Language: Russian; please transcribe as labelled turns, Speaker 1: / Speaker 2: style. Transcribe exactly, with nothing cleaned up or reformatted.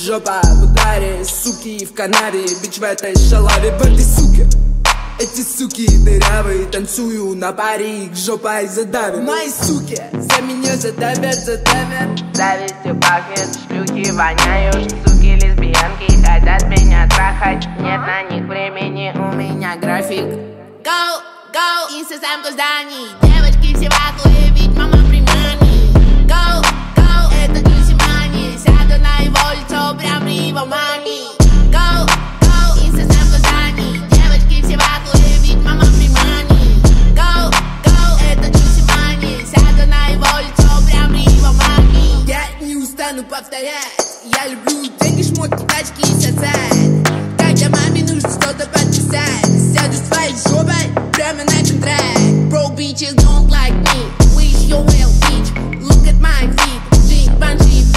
Speaker 1: жопа в ударе, суки в канаве, бич в этой шалаве, в этой суке. Эти суки дырявые, танцую на паре, их жопой задавят. Мои суки за меня задавят, задавят.
Speaker 2: Завистью пахнет, шлюхи воняют. Суки лесбиянки хотят меня трахать. Нет на них времени, у меня график.
Speaker 3: Go, go, из самых зданий. Девочки все ваклые, ведь мама при мане. Go, go, это Juicy Money. Сяду на его лицо, прям при его маме. Go, go, из самых зданий. Девочки все ваклые, ведь мама при мане. Go, go, это Juicy Money. Сяду на его лицо, прям при его маме.
Speaker 1: Я не устану повторять. Я люблю деньги, шмотки, тачки и социаль. Когда маме нужно что-то подписать, сяду своей жопой прямо на этот трек.
Speaker 3: Bro, bitches don't like me. Wish you well, bitch. Look at my feet. Drink, bunch,